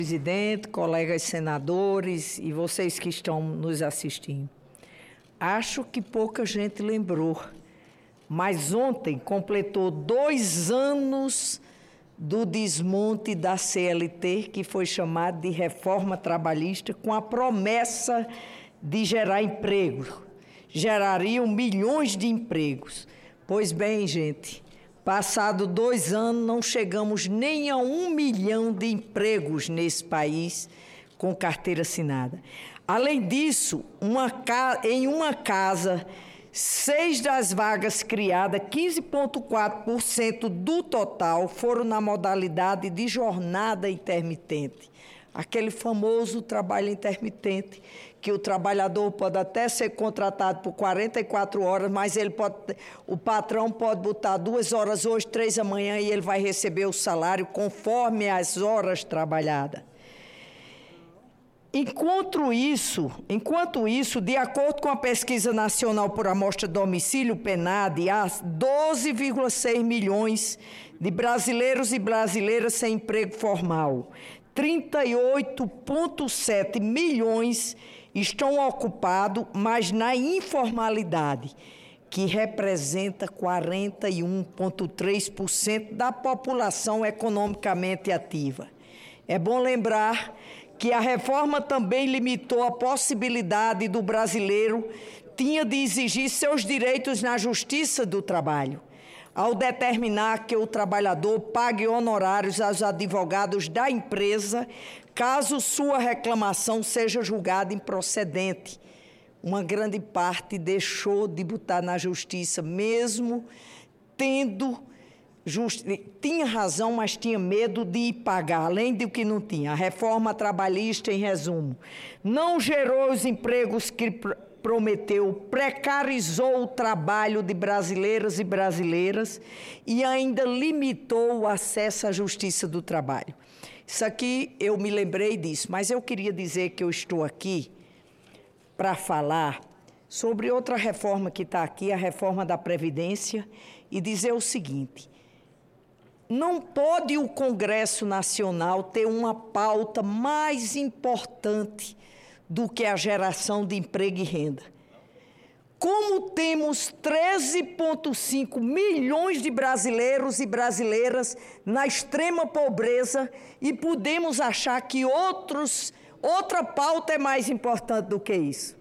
Presidente, colegas senadores e vocês que estão nos assistindo. Acho que pouca gente lembrou, mas ontem completou 2 anos do desmonte da CLT, que foi chamado de reforma trabalhista, com a promessa de gerar emprego. Gerariam milhões de empregos. Pois bem, gente, passado 2 anos, não chegamos nem a 1 milhão de empregos nesse país com carteira assinada. Além disso, em uma casa, 6 das vagas criadas, 15,4% do total, foram na modalidade de jornada intermitente. Aquele famoso trabalho intermitente, que o trabalhador pode até ser contratado por 44 horas, mas o patrão pode botar 2 horas hoje, 3 amanhã, e ele vai receber o salário conforme as horas trabalhadas. Enquanto isso, de acordo com a Pesquisa Nacional por Amostra de Domicílio, PNAD, há 12,6 milhões de brasileiros e brasileiras sem emprego formal. 38,7 milhões estão ocupados, mas na informalidade, que representa 41,3% da população economicamente ativa. É bom lembrar que a reforma também limitou a possibilidade do brasileiro tinha de exigir seus direitos na Justiça do Trabalho, ao determinar que o trabalhador pague honorários aos advogados da empresa, caso sua reclamação seja julgada improcedente. Uma grande parte deixou de botar na Justiça, mesmo tinha razão, mas tinha medo de pagar, além do que não tinha. A reforma trabalhista, em resumo, não gerou os empregos que prometeu, precarizou o trabalho de brasileiras e brasileiras e ainda limitou o acesso à Justiça do Trabalho. Isso aqui, eu me lembrei disso, mas eu queria dizer que eu estou aqui para falar sobre outra reforma que está aqui, a reforma da Previdência, e dizer o seguinte: não pode o Congresso Nacional ter uma pauta mais importante do que a geração de emprego e renda. Como temos 13,5 milhões de brasileiros e brasileiras na extrema pobreza e podemos achar que outra pauta é mais importante do que isso?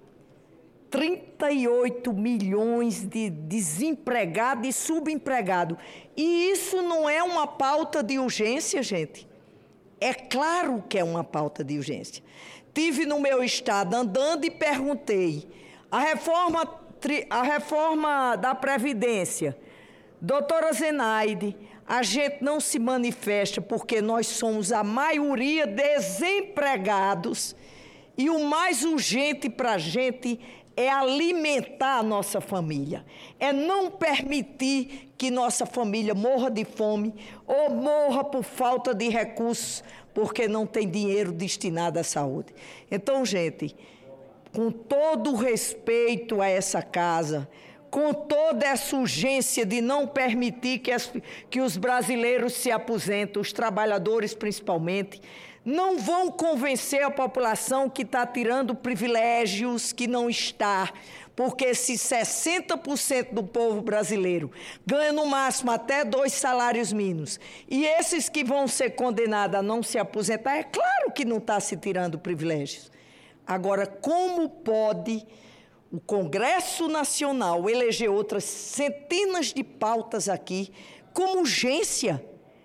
38 milhões de desempregados e subempregados. E isso não é uma pauta de urgência, gente? É claro que é uma pauta de urgência. Tive no meu estado andando e perguntei, a reforma da Previdência, doutora Zenaide, a gente não se manifesta porque nós somos a maioria desempregados e o mais urgente para a gente é alimentar a nossa família, é não permitir que nossa família morra de fome ou morra por falta de recursos, porque não tem dinheiro destinado à saúde. Então, gente, com todo o respeito a essa casa, com toda essa urgência de não permitir que os brasileiros se aposentem, os trabalhadores principalmente, não vão convencer a população que está tirando privilégios que não está, porque se 60% do povo brasileiro ganha no máximo até 2 salários mínimos, e esses que vão ser condenados a não se aposentar, é claro que não está se tirando privilégios. Agora, como pode o Congresso Nacional eleger outras centenas de pautas aqui como urgência?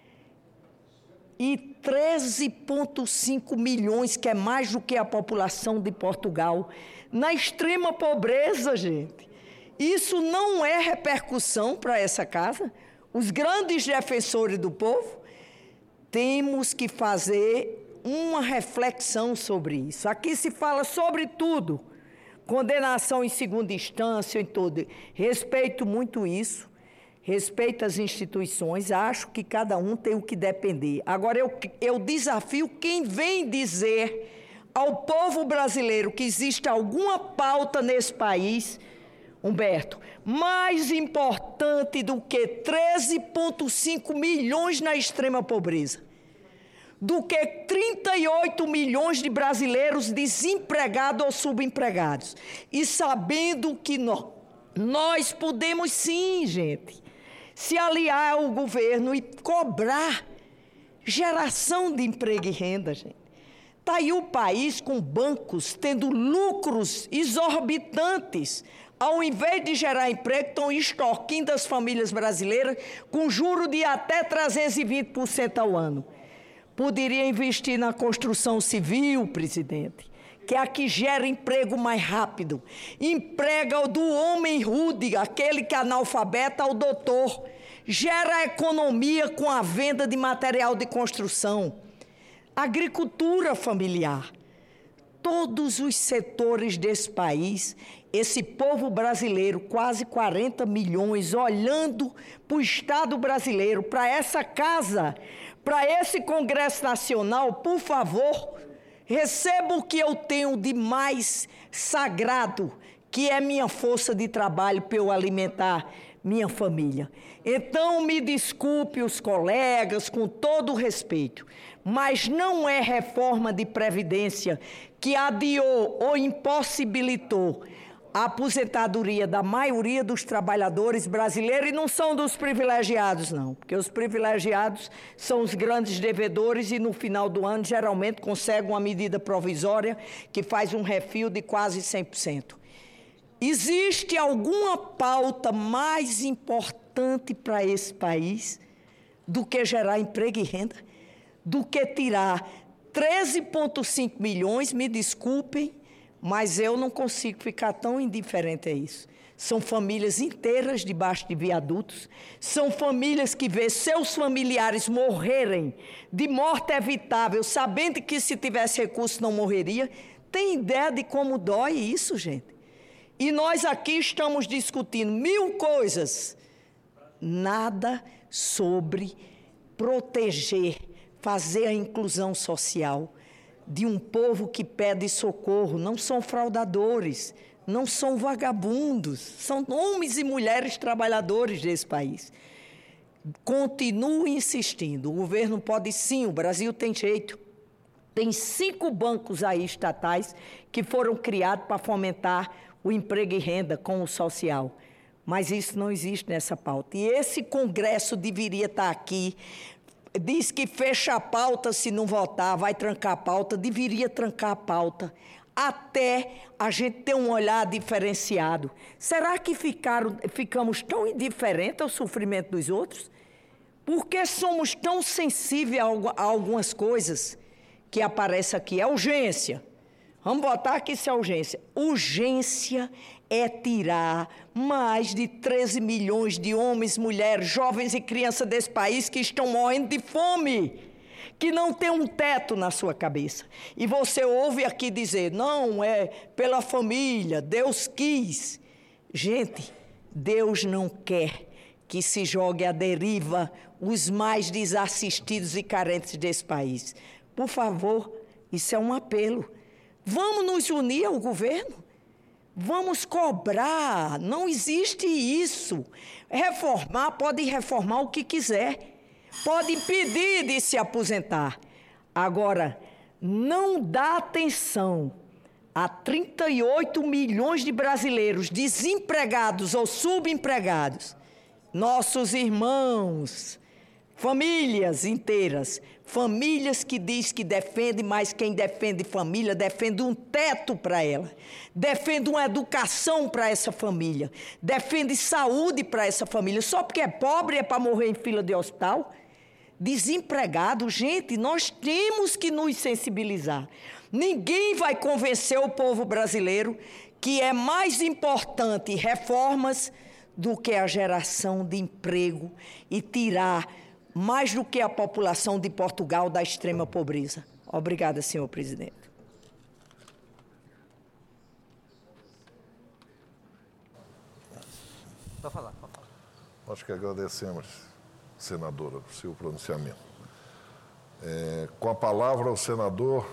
E 13,5 milhões, que é mais do que a população de Portugal, na extrema pobreza, gente. Isso não é repercussão para essa casa? Os grandes defensores do povo? Temos que fazer uma reflexão sobre isso. Aqui se fala sobre tudo, condenação em segunda instância, em todo. Respeito muito isso. Respeito às instituições, acho que cada um tem o que depender. Agora, eu desafio quem vem dizer ao povo brasileiro que existe alguma pauta nesse país, Humberto, mais importante do que 13,5 milhões na extrema pobreza, do que 38 milhões de brasileiros desempregados ou subempregados. E sabendo que nós podemos sim, gente, se aliar ao governo e cobrar geração de emprego e renda, gente. Está aí o país com bancos tendo lucros exorbitantes. Ao invés de gerar emprego, estão extorquindo as famílias brasileiras com juro de até 320% ao ano. Poderia investir na construção civil, presidente, que é a que gera emprego mais rápido. Emprega o do homem rude, aquele que é analfabeto, ao doutor. Gera economia com a venda de material de construção. Agricultura familiar. Todos os setores desse país, esse povo brasileiro, quase 40 milhões, olhando para o Estado brasileiro, para essa casa, para esse Congresso Nacional, por favor, receba o que eu tenho de mais sagrado, que é minha força de trabalho para eu alimentar minha família. Então, me desculpe os colegas, com todo o respeito, mas não é reforma de Previdência que adiou ou impossibilitou a aposentadoria da maioria dos trabalhadores brasileiros, e não são dos privilegiados, não, porque os privilegiados são os grandes devedores e no final do ano geralmente conseguem uma medida provisória que faz um refil de quase 100%. Existe alguma pauta mais importante para esse país do que gerar emprego e renda? Do que tirar 13,5 milhões, me desculpem, mas eu não consigo ficar tão indiferente a isso. São famílias inteiras debaixo de viadutos, são famílias que vê seus familiares morrerem de morte evitável, sabendo que se tivesse recurso não morreria. Tem ideia de como dói isso, gente? E nós aqui estamos discutindo 1000 coisas, nada sobre proteger, fazer a inclusão social de um povo que pede socorro. Não são fraudadores, não são vagabundos, são homens e mulheres trabalhadores desse país. Continuo insistindo, o governo pode sim, o Brasil tem jeito. Tem 5 bancos aí estatais que foram criados para fomentar o emprego e renda com o social. Mas isso não existe nessa pauta. E esse Congresso deveria estar aqui. Diz que fecha a pauta se não votar, vai trancar a pauta. Deveria trancar a pauta até a gente ter um olhar diferenciado. Será que ficamos tão indiferentes ao sofrimento dos outros? Por que somos tão sensíveis a algumas coisas que aparecem aqui? É urgência. Vamos botar aqui se é urgência. Urgência é tirar mais de 13 milhões de homens, mulheres, jovens e crianças desse país que estão morrendo de fome, que não tem um teto na sua cabeça. E você ouve aqui dizer, não, é pela família, Deus quis. Gente, Deus não quer que se jogue à deriva os mais desassistidos e carentes desse país. Por favor, isso é um apelo. Vamos nos unir ao governo? Vamos cobrar, não existe isso. Reformar, pode reformar o que quiser. Pode impedir de se aposentar. Agora, não dá atenção a 38 milhões de brasileiros desempregados ou subempregados. Nossos irmãos, famílias inteiras, famílias que diz que defende, mas quem defende família, defende um teto para ela, defende uma educação para essa família, defende saúde para essa família, só porque é pobre é para morrer em fila de hospital? Desempregado, gente, nós temos que nos sensibilizar. Ninguém vai convencer o povo brasileiro que é mais importante reformas do que a geração de emprego e tirar mais do que a população de Portugal da extrema pobreza. Obrigada, senhor presidente. Pode falar. Nós que agradecemos, senadora, o seu pronunciamento. Com a palavra, o senador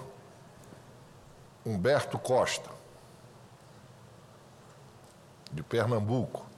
Humberto Costa, de Pernambuco.